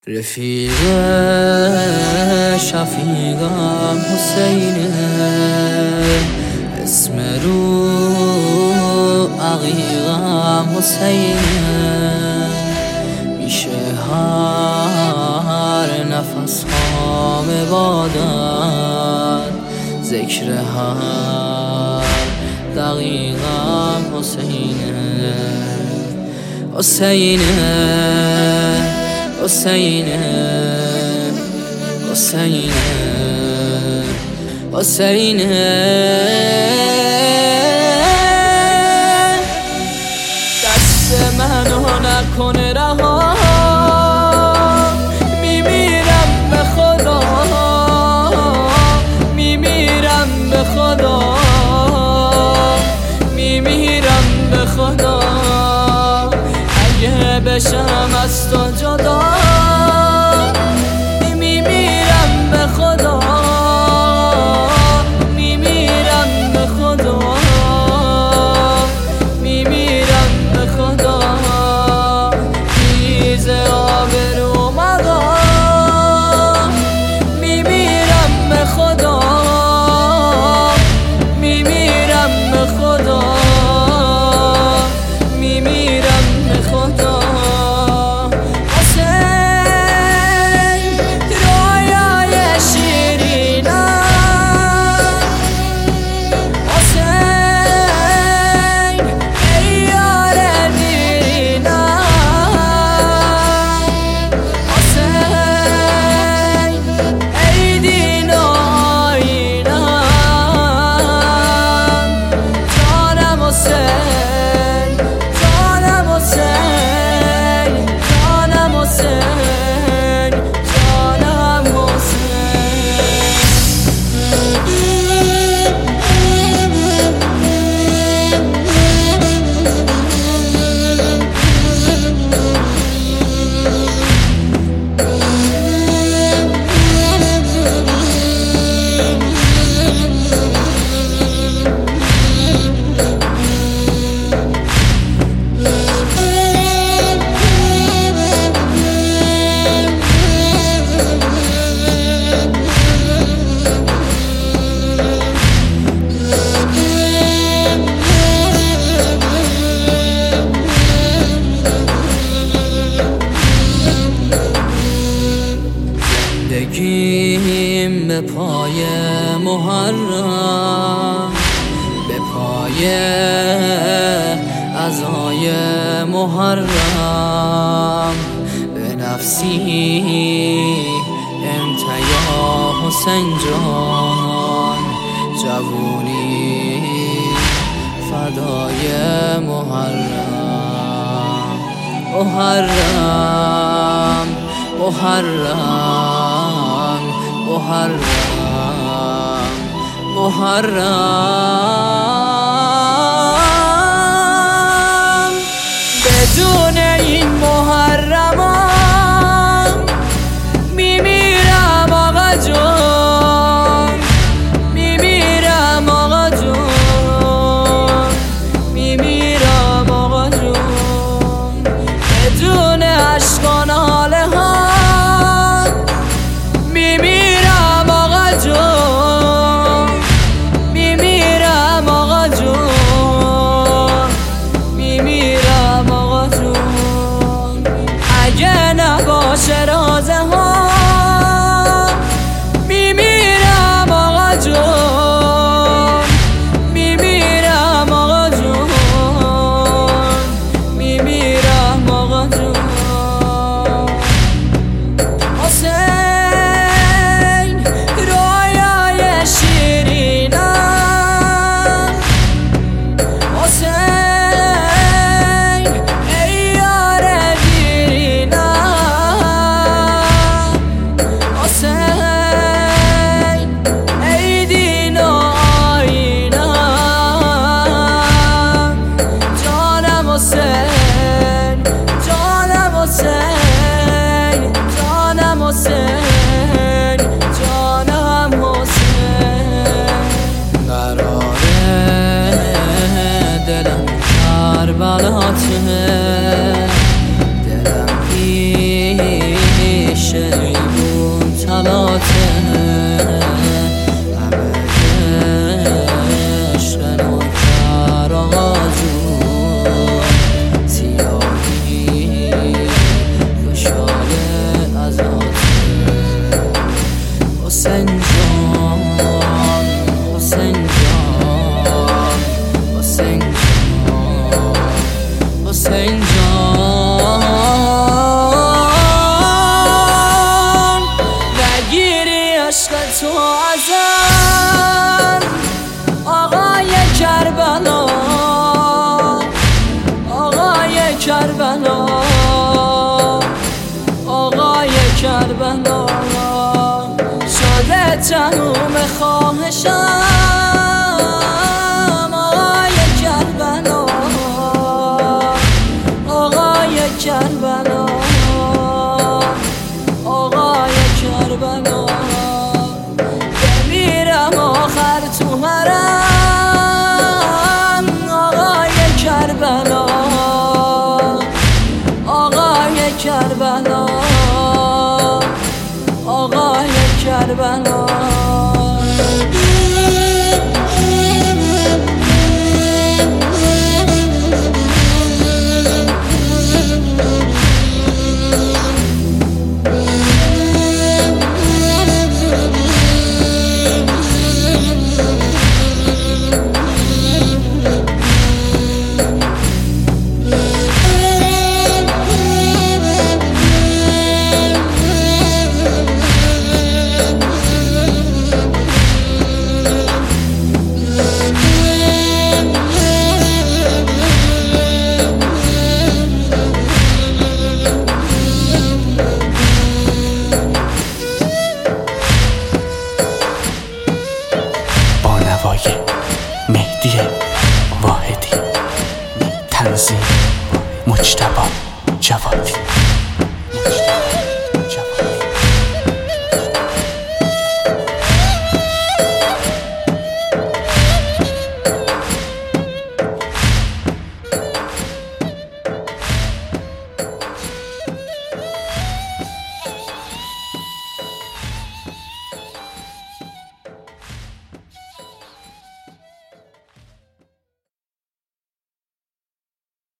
رفیق شفیقم حسینه، اسم رو عقیقم حسینه، میشه هر نفس هام عبادت، ذکر هر دقیقم حسینه. حسینه حسینه حسینه حسینه، دست منو نکنه رها، میمیرم به خدا، میمیرم به خدا، میمیرم به خدا، اگه بشم از تو جدا، میمیرم به خدا، میمیرم به خدا، میمیرم به خدا، ریز آبرو مقام، میمیرم به خدا، میمیرم به خدا، میمیرم به خدا. زندگیم به پای محرم، به پای عزای محرم، به نفسی انت یا حسین جان، جوونی فدای محرم، محرم محرم محرم محرم، بدون این محرمم میمیرم آقا جون، میمیرم آقا جون، میمیرم آقا جون، بدون عشق و ناله ها میمیرم آقا جون، میمیرم آقا جون، میمیرم آقا جون، اگه نباشه رازه ها میمیرم آقا جون، میمیرم آقا جون، میمیرم آقا جون. تموم خواهشم آقای کربلا، آقای کربلا، آقای کربلا. بمیرم آخر تو حرم آقای کربلا، آقای کربلا، آقای کربلا. مهدی واحدی، تنظیم مجتبی جوادی.